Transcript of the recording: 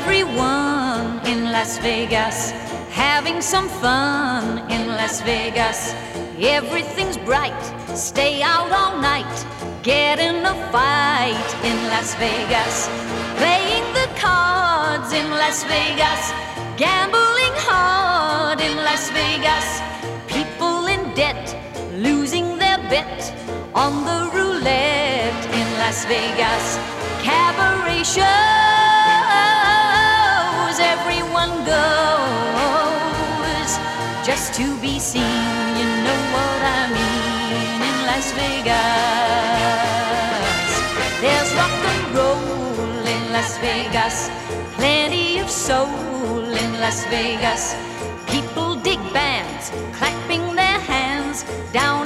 everyone in Las Vegas, having some fun in Las Vegas. Everything's bright, stay out all night, get in a fight in Las Vegas, playing the cards in Las Vegas, gambling hard in Las Vegas, people in debt, losing their bet on the roulette in Las Vegas, cabaret shows, everyone goes just to be seen, you know what I mean, in Las Vegas. There's rock and roll in Las Vegas, plenty of soul in Las Vegas, people dig bands, clapping their hands down